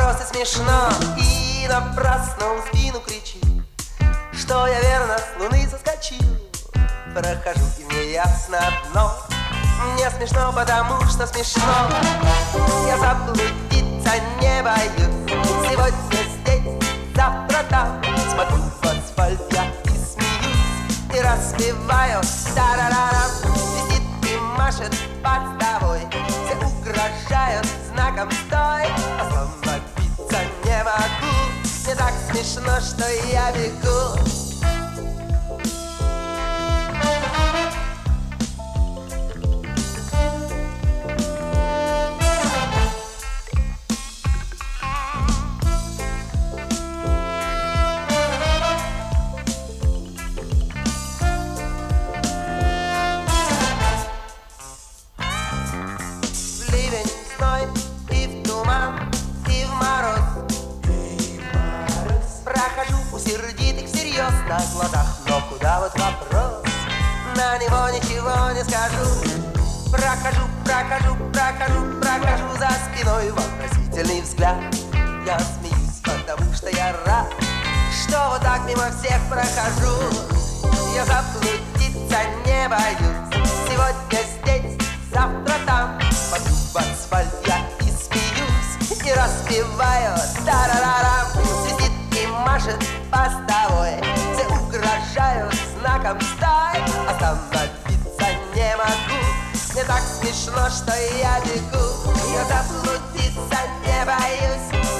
просто смешно и напрасно в спину кричит, что я верно с луны соскочил. Прохожу, и мне ясно одно: мне смешно, потому что смешно. Я заблудиться не боюсь. Сегодня здесь, завтра там. Смотрю в асфальт я и смеюсь, и распеваю та-ра-ра-рам. Висит и машет постовой, все угрожают знаком стой. Остановиться не могу, мне так смешно, что я бегу. И в туман, и в мороз, прохожу у сердитых всерьез на глазах, но куда вот вопрос? На него ничего не скажу. Прохожу, прохожу, прохожу, прохожу за спиной вопросительный взгляд. Я смеюсь, потому что я рад, что вот так мимо всех прохожу. Я заблудиться не боюсь. Сегодня здесь, завтра там. Смотрю в асфальт я и смеюсь, и распеваю та-ра-ра-рам. Светит и машет постовой, все угрожают знаком стой. Остановиться не могу, мне так смешно, что я бегу. Я заблудиться не боюсь.